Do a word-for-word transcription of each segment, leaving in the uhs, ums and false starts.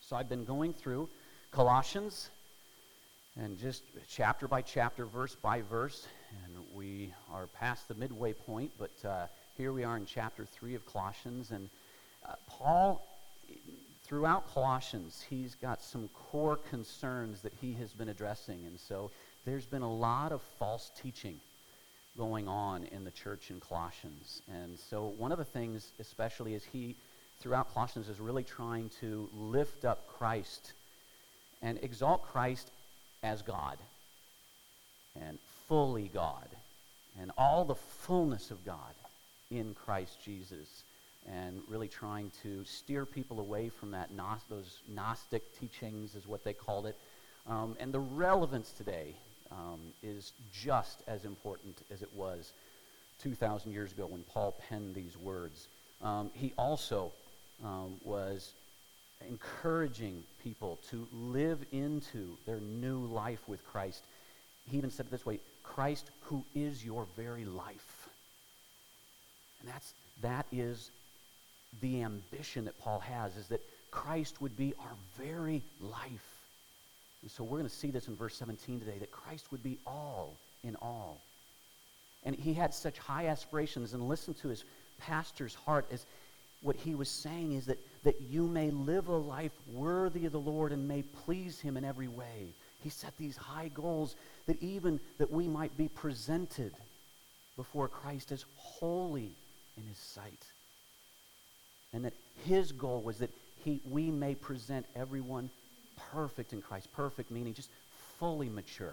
So I've been going through Colossians, and just chapter by chapter, verse by verse, and we are past the midway point, but uh, here we are in chapter three of Colossians, and uh, Paul, throughout Colossians, he's got some core concerns that he has been addressing, and so there's been a lot of false teaching going on in the church in Colossians, and so one of the things, especially, is he, throughout Colossians, is really trying to lift up Christ and exalt Christ as God and fully God and all the fullness of God in Christ Jesus, and really trying to steer people away from that gnos- those Gnostic teachings is what they called it. Um, and the relevance today um, is just as important as it was two thousand years ago when Paul penned these words. Um, he also um, was encouraging people to live into their new life with Christ. He even said it this way, Christ who is your very life. And that's, that is the ambition that Paul has, is that Christ would be our very life. And so we're going to see this in verse seventeen today, that Christ would be all in all. And he had such high aspirations, and listen to his pastor's heart, as what he was saying is that, that you may live a life worthy of the Lord and may please him in every way. He set these high goals that even that we might be presented before Christ as holy in his sight. And that his goal was that he we may present everyone perfect in Christ. Perfect meaning just fully mature.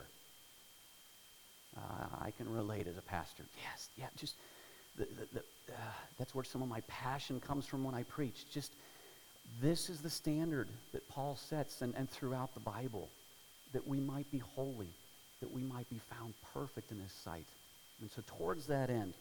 Uh, I can relate as a pastor. Yes, yeah, just the, the, the, uh, that's where some of my passion comes from when I preach. Just this is the standard that Paul sets, and, and throughout the Bible, that we might be holy, that we might be found perfect in his sight. And so towards that end,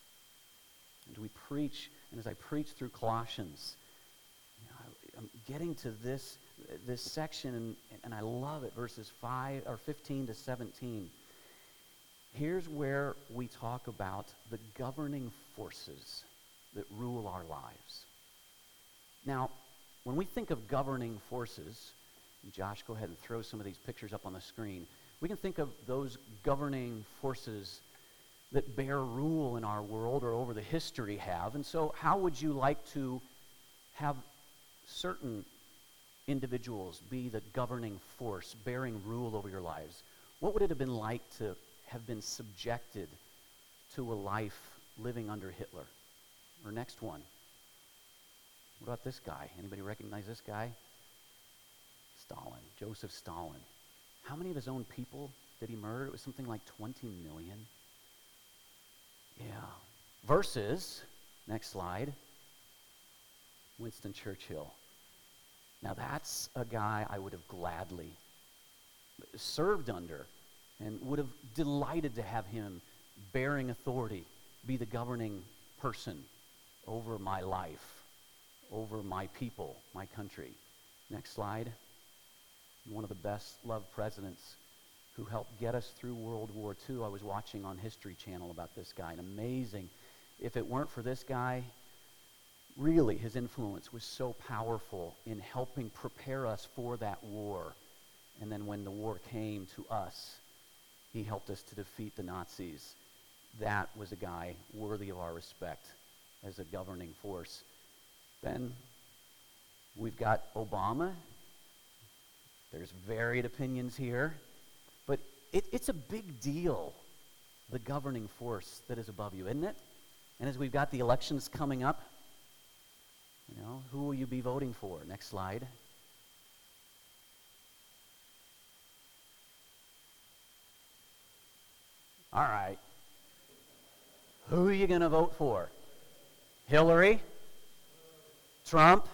and we preach, and as I preach through Colossians, you know, I, I'm getting to this this section, and, and I love it, verses five or fifteen to seventeen. Here's where we talk about the governing forces that rule our lives. Now, when we think of governing forces, Josh, go ahead and throw some of these pictures up on the screen. We can think of those governing forces that bear rule in our world or over the history have. And so how would you like to have certain individuals be the governing force, bearing rule over your lives? What would it have been like to have been subjected to a life living under Hitler? Or next one. What about this guy? Anybody recognize this guy? Stalin, Joseph Stalin. How many of his own people did he murder? It was something like twenty million. Yeah. Versus, next slide, Winston Churchill. Now that's a guy I would have gladly served under and would have delighted to have him bearing authority, be the governing person over my life, over my people, my country. Next slide. One of the best loved presidents who helped get us through World War Two. I was watching on History Channel about this guy, and amazing. If it weren't for this guy, really his influence was so powerful in helping prepare us for that war. And then when the war came to us, he helped us to defeat the Nazis. That was a guy worthy of our respect as a governing force. Then we've got Obama. There's varied opinions here, but it, it's a big deal, the governing force that is above you, isn't it? And as we've got the elections coming up, you know, who will you be voting for? Next slide. All right. Who are you going to vote for? Hillary? Trump?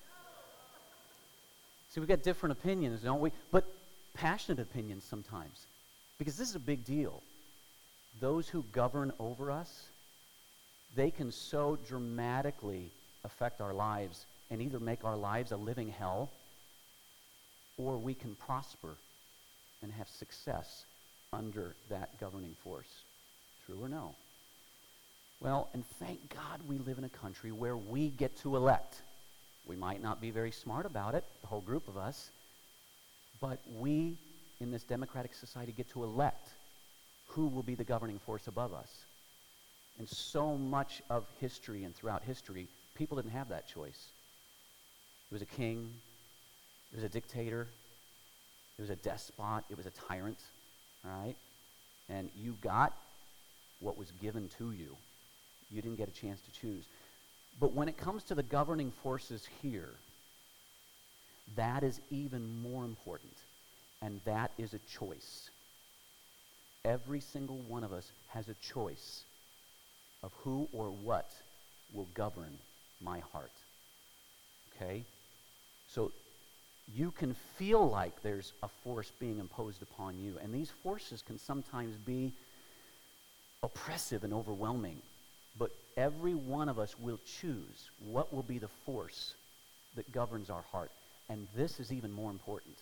See, we've got different opinions, don't we? But passionate opinions sometimes. Because this is a big deal. Those who govern over us, they can so dramatically affect our lives and either make our lives a living hell, or we can prosper and have success under that governing force. True or no? Well, and thank God we live in a country where we get to elect. We might not be very smart about it, the whole group of us, but we in this democratic society get to elect who will be the governing force above us. And so much of history and throughout history, people didn't have that choice. It was a king, it was a dictator, it was a despot, it was a tyrant, all right? And you got what was given to you. You didn't get a chance to choose. But when it comes to the governing forces here, that is even more important, and that is a choice. Every single one of us has a choice of who or what will govern my heart. Okay? So you can feel like there's a force being imposed upon you, and these forces can sometimes be oppressive and overwhelming. But every one of us will choose what will be the force that governs our heart. And this is even more important.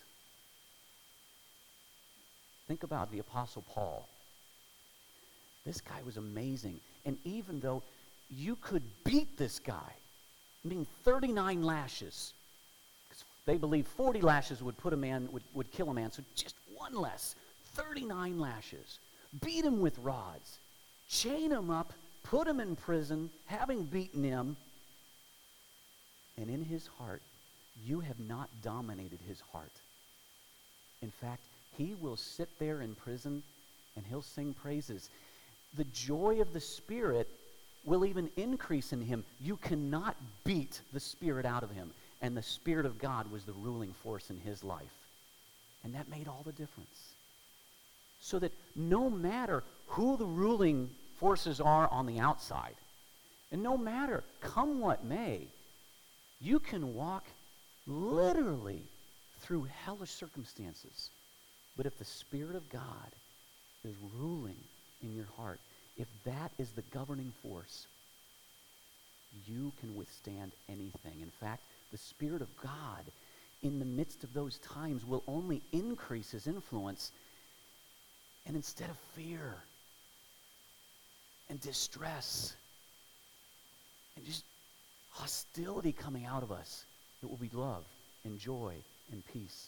Think about the Apostle Paul. This guy was amazing. And even though you could beat this guy, I mean thirty-nine lashes, because they believe forty lashes would put a man, would, would kill a man, so just one less, thirty-nine lashes. Beat him with rods, chain him up, put him in prison, having beaten him, and in his heart, you have not dominated his heart. In fact, he will sit there in prison and he'll sing praises. The joy of the Spirit will even increase in him. You cannot beat the Spirit out of him. And the Spirit of God was the ruling force in his life. And that made all the difference. So that no matter who the ruling forces are on the outside, and no matter, come what may, you can walk literally through hellish circumstances. But if the Spirit of God is ruling in your heart, if that is the governing force, you can withstand anything. In fact, the Spirit of God, in the midst of those times, will only increase his influence. And instead of fear and distress and just hostility coming out of us, it will be love and joy and peace.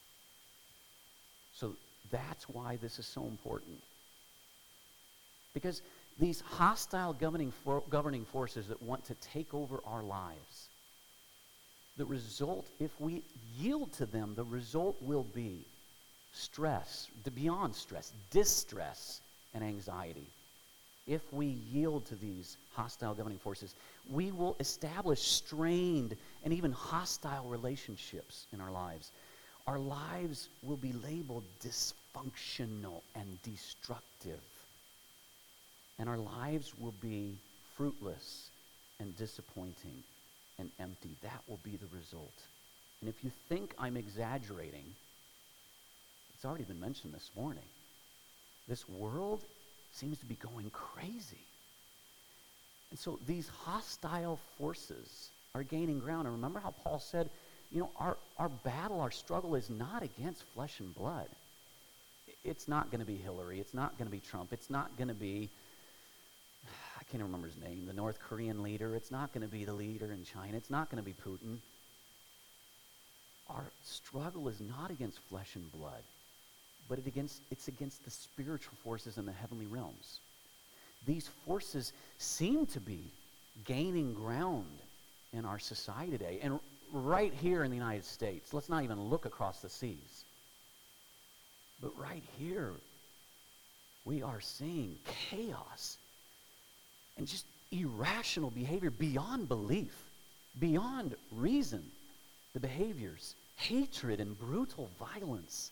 So that's why this is so important. Because these hostile governing, for, governing forces that want to take over our lives, the result, if we yield to them, the result will be stress, beyond stress, distress and anxiety. If we yield to these hostile governing forces, we will establish strained and even hostile relationships in our lives. Our lives will be labeled dysfunctional and destructive. And our lives will be fruitless and disappointing and empty. That will be the result. And if you think I'm exaggerating, it's already been mentioned this morning. This world seems to be going crazy. And so these hostile forces are gaining ground. And remember how Paul said, you know, our, our battle, our struggle is not against flesh and blood. It's not going to be Hillary. It's not going to be Trump. It's not going to be, I can't remember his name, the North Korean leader. It's not going to be the leader in China. It's not going to be Putin. Our struggle is not against flesh and blood, but it against, it's against the spiritual forces in the heavenly realms. These forces seem to be gaining ground in our society today. And right here in the United States, let's not even look across the seas. But right here, we are seeing chaos and just irrational behavior beyond belief, beyond reason. The behaviors, hatred and brutal violence.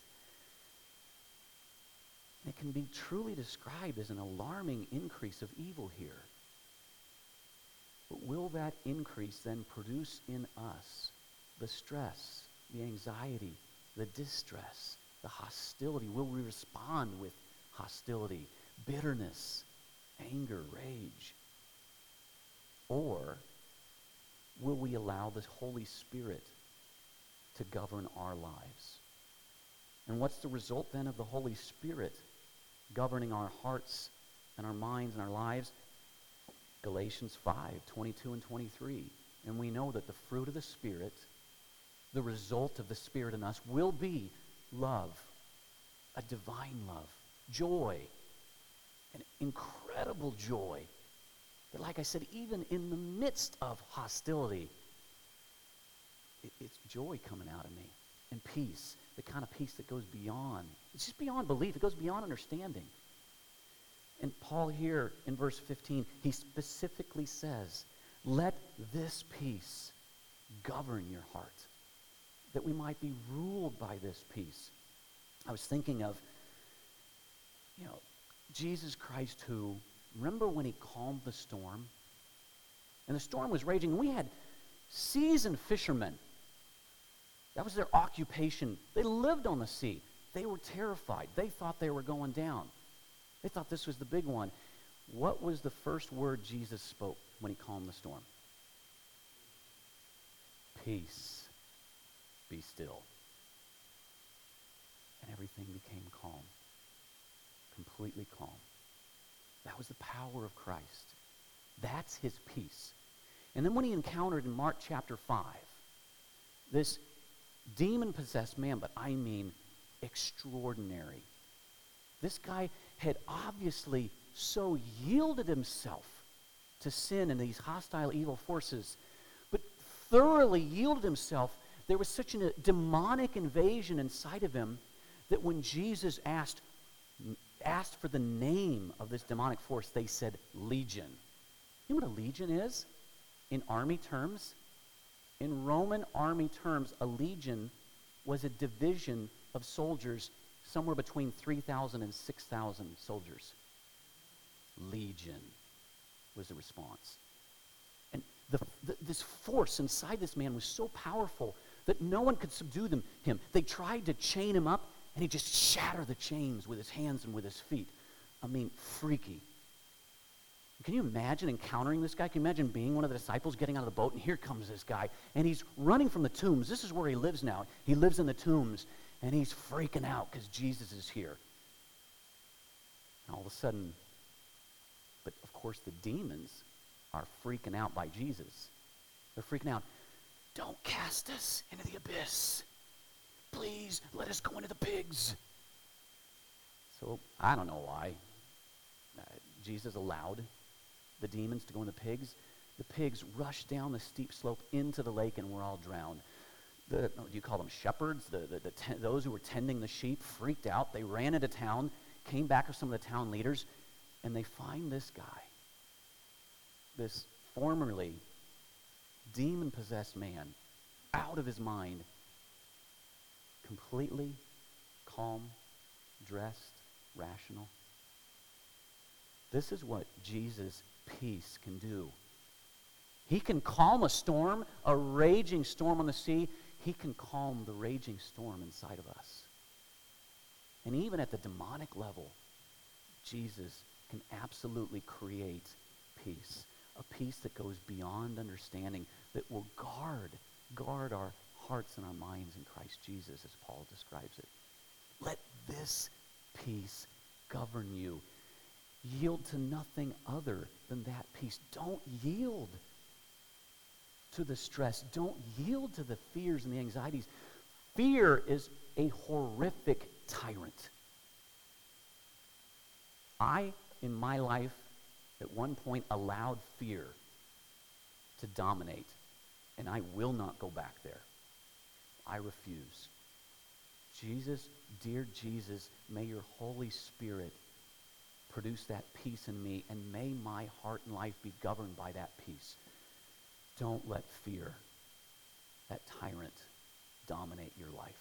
It can be truly described as an alarming increase of evil here. But will that increase then produce in us the stress, the anxiety, the distress, the hostility? Will we respond with hostility, bitterness, anger, rage? Or will we allow the Holy Spirit to govern our lives? And what's the result then of the Holy Spirit governing our hearts and our minds and our lives? Galatians five, twenty-two and twenty-three. And we know that the fruit of the Spirit, the result of the Spirit in us, will be love, a divine love, joy, an incredible joy. That, like I said, even in the midst of hostility, it, it's joy coming out of me. And peace, the kind of peace that goes beyond. It's just beyond belief. It goes beyond understanding. And Paul here in verse fifteen, he specifically says, let this peace govern your heart, that we might be ruled by this peace. I was thinking of, you know, Jesus Christ who, remember when he calmed the storm? And the storm was raging, and we had seasoned fishermen. That was their occupation. They lived on the sea. They were terrified. They thought they were going down. They thought this was the big one. What was the first word Jesus spoke when he calmed the storm? Peace, be still. And everything became calm, completely calm. That was the power of Christ. That's his peace. And then when he encountered in Mark chapter five, this demon-possessed man, but I mean extraordinary. This guy had obviously so yielded himself to sin and these hostile evil forces, but thoroughly yielded himself. There was such a demonic invasion inside of him that when Jesus asked, asked for the name of this demonic force, they said legion. You know what a legion is in army terms? In Roman army terms, a legion was a division of soldiers, somewhere between three thousand and six thousand soldiers. Legion was the response. And the, the, this force inside this man was so powerful that no one could subdue them, him. They tried to chain him up, and he just shattered the chains with his hands and with his feet. I mean, freaky. Can you imagine encountering this guy? Can you imagine being one of the disciples, getting out of the boat, and here comes this guy, and he's running from the tombs. This is where he lives now. He lives in the tombs, and he's freaking out because Jesus is here. And all of a sudden, but of course the demons are freaking out by Jesus. They're freaking out. Don't cast us into the abyss. Please, let us go into the pigs. So, I don't know why. Uh, Jesus allowed the demons to go in the pigs. The pigs rushed down the steep slope into the lake, and we're all drowned. The, oh, do you call them shepherds? The, the, the ten, those who were tending the sheep freaked out. They ran into town, came back with some of the town leaders, and they find this guy, this formerly demon-possessed man, out of his mind, completely calm, dressed, rational. This is what Jesus' peace can do. He can calm a storm, a raging storm on the sea. He can calm the raging storm inside of us. And even at the demonic level, Jesus can absolutely create peace. A peace that goes beyond understanding, that will guard, guard our hearts and our minds in Christ Jesus, as Paul describes it. Let this peace govern you. Yield to nothing other than that peace. Don't yield to the stress. Don't yield to the fears and the anxieties. Fear is a horrific tyrant. I, in my life, at one point allowed fear to dominate, and I will not go back there. I refuse. Jesus, dear Jesus, may your Holy Spirit produce that peace in me, and may my heart and life be governed by that peace. Don't let fear, that tyrant, dominate your life.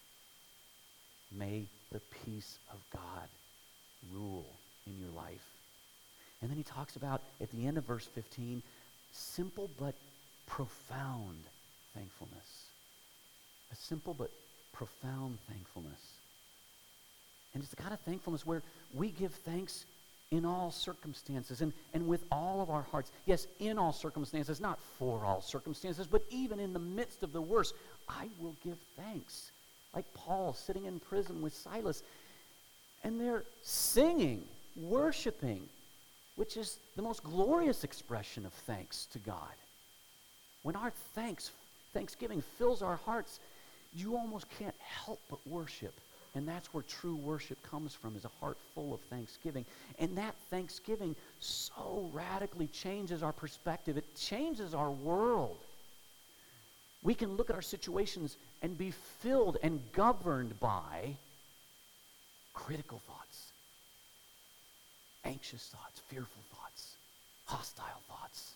May the peace of God rule in your life. And then he talks about, at the end of verse fifteen, simple but profound thankfulness. A simple but profound thankfulness. And it's the kind of thankfulness where we give thanks in all circumstances and, and with all of our hearts. Yes, in all circumstances, not for all circumstances, but even in the midst of the worst, I will give thanks. Like Paul sitting in prison with Silas, and they're singing, worshiping, which is the most glorious expression of thanks to God. When our thanks, thanksgiving fills our hearts, you almost can't help but worship. And that's where true worship comes from, is a heart full of thanksgiving. And that thanksgiving so radically changes our perspective. It changes our world. We can look at our situations and be filled and governed by critical thoughts, anxious thoughts, fearful thoughts, hostile thoughts.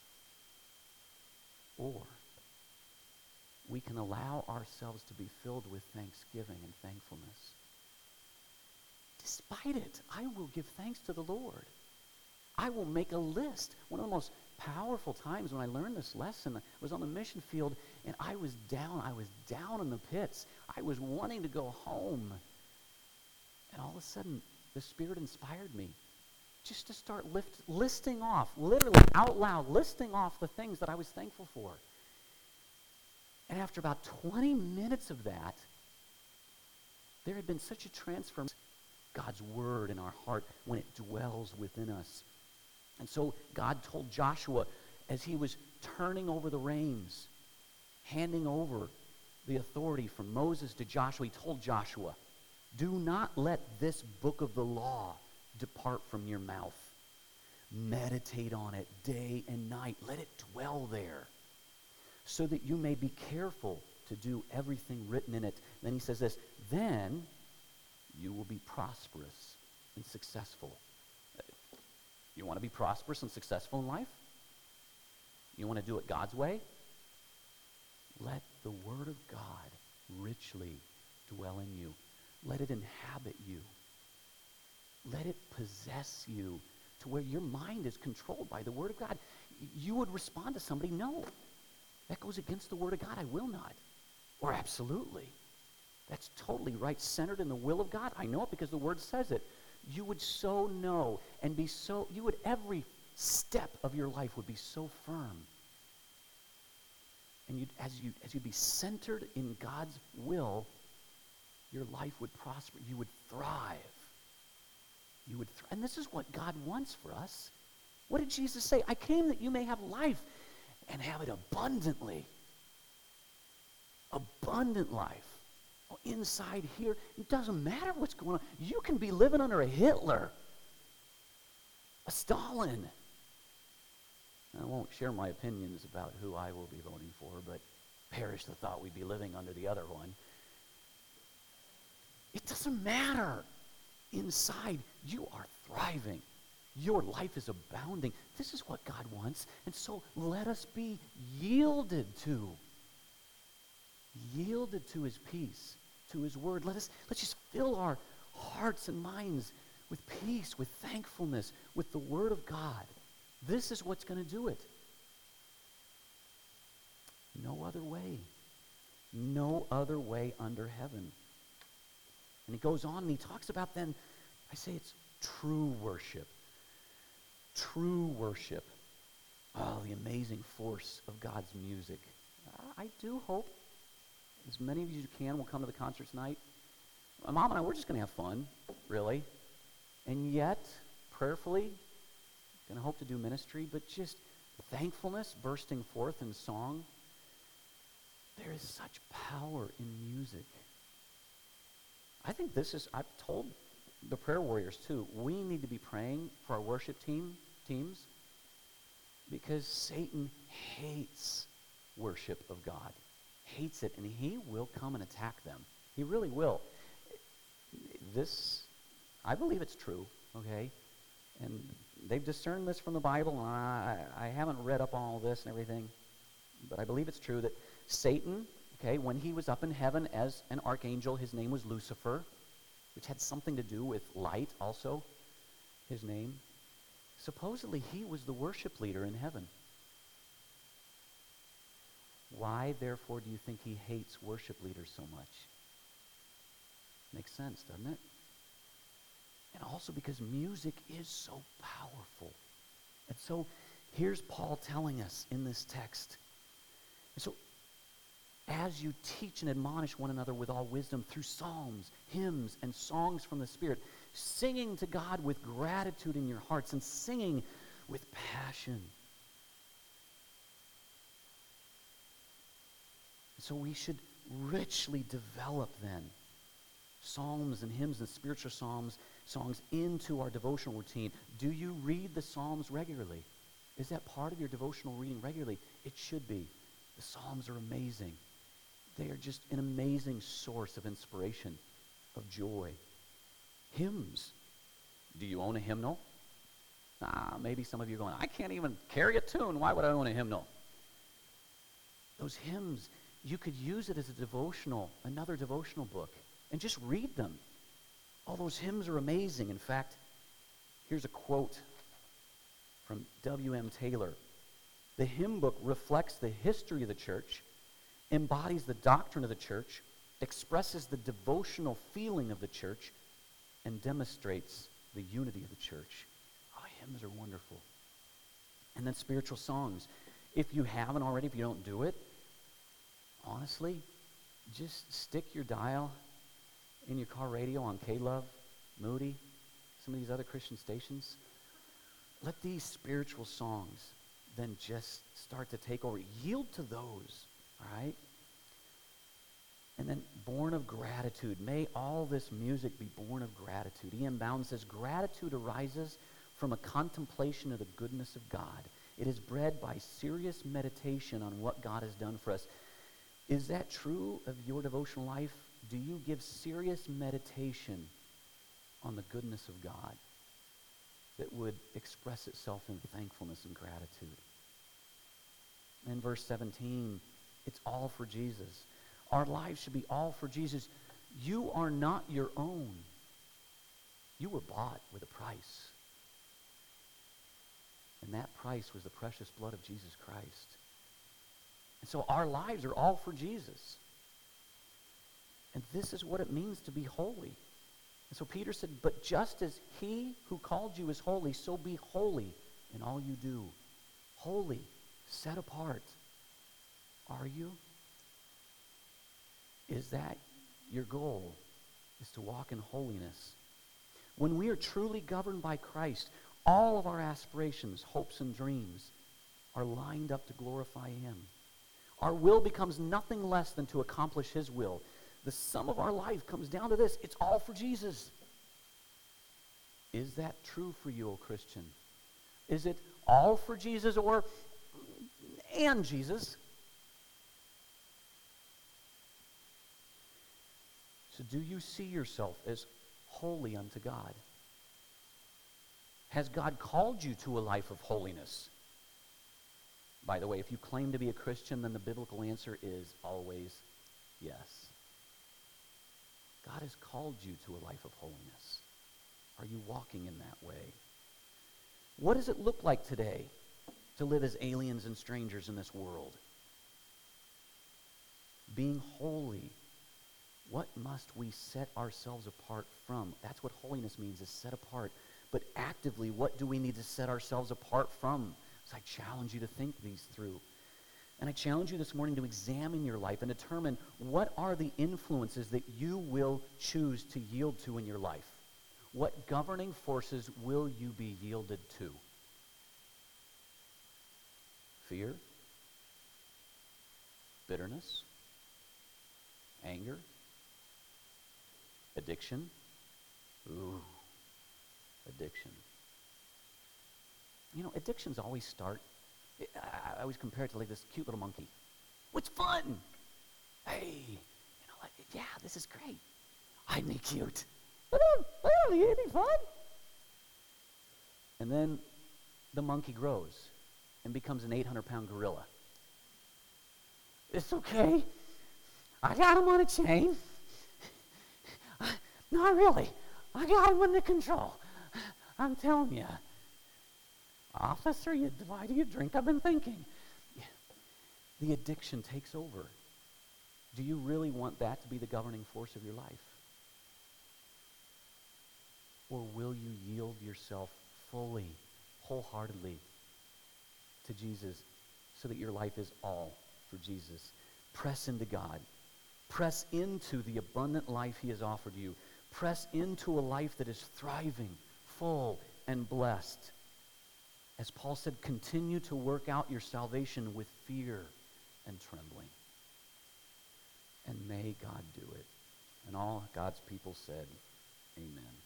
Or we can allow ourselves to be filled with thanksgiving and thankfulness. Despite it, I will give thanks to the Lord. I will make a list. One of the most powerful times when I learned this lesson was on the mission field, and I was down. I was down in the pits. I was wanting to go home. And all of a sudden, the Spirit inspired me just to start lift, listing off, literally out loud, listing off the things that I was thankful for. And after about twenty minutes of that, there had been such a transformation. God's word in our heart when it dwells within us. And so God told Joshua, as he was turning over the reins, handing over the authority from Moses to Joshua, he told Joshua, do not let this book of the law depart from your mouth. Meditate on it day and night. Let it dwell there, so that you may be careful to do everything written in it. Then he says this, then you will be prosperous and successful. You want to be prosperous and successful in life? You want to do it God's way? Let the word of God richly dwell in you. Let it inhabit you. Let it possess you to where your mind is controlled by the word of God. You would respond to somebody, no, that goes against the word of God. I will not. Or absolutely. That's totally right, centered in the will of God. I know it because the word says it. You would so know and be so, you would, every step of your life would be so firm. And you'd, as, you, as you'd be centered in God's will, your life would prosper. You would thrive. You would thrive. And this is what God wants for us. What did Jesus say? I came that you may have life and have it abundantly. Abundant life. Inside here, it doesn't matter what's going on. You can be living under a Hitler, a Stalin. I won't share my opinions about who I will be voting for, but perish the thought we'd be living under the other one. It doesn't matter. Inside, you are thriving. Your life is abounding. This is what God wants. And so let us be yielded to. Yielded to his peace, to his word. Let us, let's just fill our hearts and minds with peace, with thankfulness, with the word of God. This is what's going to do it. No other way. No other way under heaven. And he goes on and he talks about then, I say it's true worship. True worship. Oh, the amazing force of God's music. I do hope as many of you as you can will come to the concert tonight. My mom and I, we're just going to have fun, really. And yet, prayerfully, going to hope to do ministry, but just thankfulness bursting forth in song. There is such power in music. I think this is, I've told the prayer warriors too, we need to be praying for our worship team, teams, because Satan hates worship of God. Hates it, and he will come and attack them. He really will. This, I believe it's true, okay? And they've discerned this from the Bible, and I, I haven't read up on all this and everything, but I believe it's true that Satan, okay, when he was up in heaven as an archangel, his name was Lucifer, which had something to do with light also, his name. Supposedly, he was the worship leader in heaven. Why, therefore, do you think he hates worship leaders so much? Makes sense, doesn't it? And also because music is so powerful. And so here's Paul telling us in this text. And so as you teach and admonish one another with all wisdom through psalms, hymns, and songs from the Spirit, singing to God with gratitude in your hearts and singing with passion. So we should richly develop then psalms and hymns and spiritual psalms, songs into our devotional routine. Do you read the Psalms regularly? Is that part of your devotional reading regularly? It should be. The Psalms are amazing. They are just an amazing source of inspiration, of joy. Hymns. Do you own a hymnal? Ah, maybe some of you are going, I can't even carry a tune. Why would I own a hymnal? Those hymns, you could use it as a devotional, another devotional book, and just read them. All those hymns are amazing. In fact, here's a quote from W M Taylor. The hymn book reflects the history of the church, embodies the doctrine of the church, expresses the devotional feeling of the church, and demonstrates the unity of the church. Oh, hymns are wonderful. And then spiritual songs. If you haven't already, if you don't do it, honestly, just stick your dial in your car radio on K-Love, Moody, some of these other Christian stations. Let these spiritual songs then just start to take over. Yield to those, all right? And then born of gratitude. May all this music be born of gratitude. E M Bound says, gratitude arises from a contemplation of the goodness of God. It is bred by serious meditation on what God has done for us. Is that true of your devotional life? Do you give serious meditation on the goodness of God that would express itself in thankfulness and gratitude? In verse seventeen, it's all for Jesus. Our lives should be all for Jesus. You are not your own. You were bought with a price. And that price was the precious blood of Jesus Christ. And so our lives are all for Jesus. And this is what it means to be holy. And so Peter said, but just as he who called you is holy, so be holy in all you do. Holy, set apart. Are you? Is that your goal? Is to walk in holiness? When we are truly governed by Christ, all of our aspirations, hopes, and dreams are lined up to glorify him. Our will becomes nothing less than to accomplish his will. The sum of our life comes down to this. It's all for Jesus. Is that true for you, O Christian? Is it all for Jesus or and Jesus? So do you see yourself as holy unto God? Has God called you to a life of holiness? By the way, if you claim to be a Christian, then the biblical answer is always yes. God has called you to a life of holiness. Are you walking in that way? What does it look like today to live as aliens and strangers in this world? Being holy. What must we set ourselves apart from? That's what holiness means, is set apart. But actively, what do we need to set ourselves apart from? So I challenge you to think these through. And I challenge you this morning to examine your life and determine what are the influences that you will choose to yield to in your life. What governing forces will you be yielded to? Fear? Bitterness? Anger? Addiction? Ooh, addiction. You know, addictions always start, I, I always compare it to like this cute little monkey. What's fun? Hey, you know, like, yeah, this is great. I'm the cute. Well, you any fun? And then the monkey grows and becomes an eight hundred pound gorilla. It's okay. I got him on a chain. Not really. I got him under control. I'm telling you. Officer, you, why do you drink? I've been thinking. The addiction takes over. Do you really want that to be the governing force of your life? Or will you yield yourself fully, wholeheartedly to Jesus so that your life is all for Jesus? Press into God. Press into the abundant life he has offered you. Press into a life that is thriving, full, and blessed. As Paul said, continue to work out your salvation with fear and trembling. And may God do it. And all God's people said, amen.